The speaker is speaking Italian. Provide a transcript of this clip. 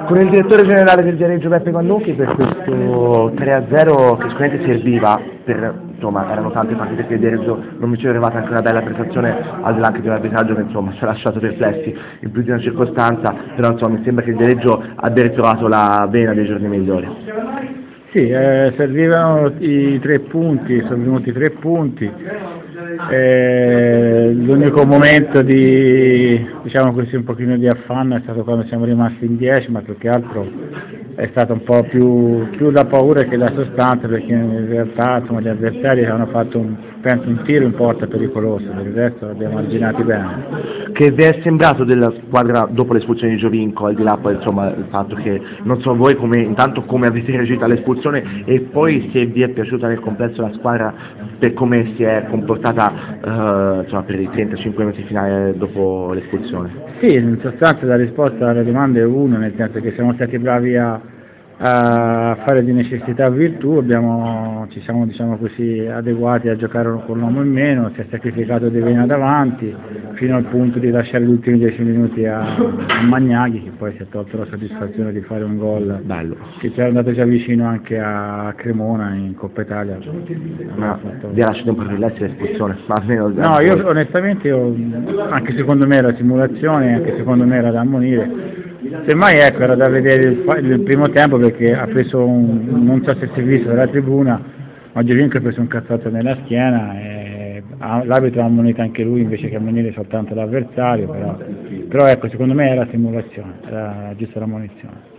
con il direttore generale del Viareggio Beppe Vannucchi per questo 3-0 che sicuramente serviva per, insomma, erano tante partite che il Viareggio non mi ci è arrivata anche una bella prestazione al di là anche di un arbitraggio che insomma ci ha lasciato perplessi in più di una circostanza, però insomma mi sembra che il Viareggio abbia ritrovato la vena dei giorni migliori. Sì, servivano i 3 punti, sono venuti 3 punti, l'unico momento di, diciamo così, un pochino di affanno è stato quando siamo rimasti in 10, ma più che altro è stata un po' più la paura che la sostanza, perché in realtà insomma, gli avversari hanno fatto penso un tiro in porta pericoloso, per il resto abbiamo arginato bene. Che vi è sembrato della squadra dopo l'espulsione di Giovinco, al di là poi insomma il fatto che non so voi come, intanto come avete reagito all'espulsione e poi se vi è piaciuta nel complesso la squadra per come si è comportata insomma, per i 35 minuti finali dopo l'espulsione? Sì, in sostanza la risposta alla domanda è uno, nel senso che siamo stati bravi a fare di necessità virtù, ci siamo diciamo così, adeguati a giocare con un uomo in meno, si è sacrificato De Vena davanti fino al punto di lasciare gli ultimi 10 minuti a Magnaghi, che poi si è tolto la soddisfazione di fare un gol bello, che ci era andato già vicino anche a Cremona in Coppa Italia. Ma vi ha lasciato un po' riflessi l'espulsione? No, io onestamente anche secondo me era simulazione, anche secondo me era da ammonire. Semmai ecco, era da vedere il primo tempo perché ha preso non so se si è visto dalla tribuna, ma Giovinco ha preso un cazzato nella schiena e l'arbitro ha ammonito anche lui invece che ammonire soltanto l'avversario, però ecco secondo me era simulazione, era giusta l'ammonizione.